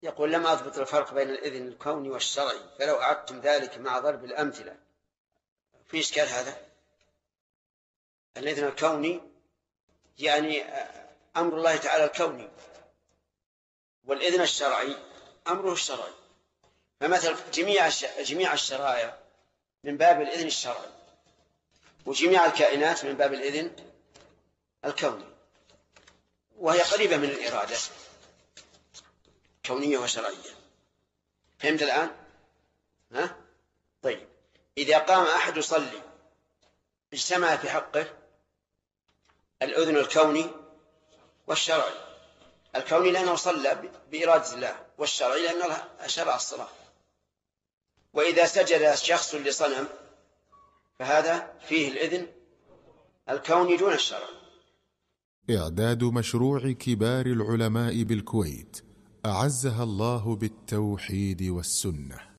يقول لم أضبط الفرق بين الإذن الكوني والشرعي، فلو أعدتم ذلك مع ضرب الأمثلة. في إشكال هذا. الإذن الكوني يعني أمر الله تعالى الكوني، والإذن الشرعي أمره الشرعي. فمثل جميع الشرائع من باب الإذن الشرعي، وجميع الكائنات من باب الإذن الكوني، وهي قريبة من الإرادة كونية وشرعية. فهمت الآن؟ ها؟ طيب، إذا قام أحد يصلي اجتمع في حقه الأذن الكوني والشرعي. الكوني لأنه صلى بإرادة الله، والشرعي لأنه شرع الصلاة. وإذا سجد شخص لصنم فهذا فيه الإذن الكوني دون الشرع. إعداد مشروع كبار العلماء بالكويت أعزها الله بالتوحيد والسنة.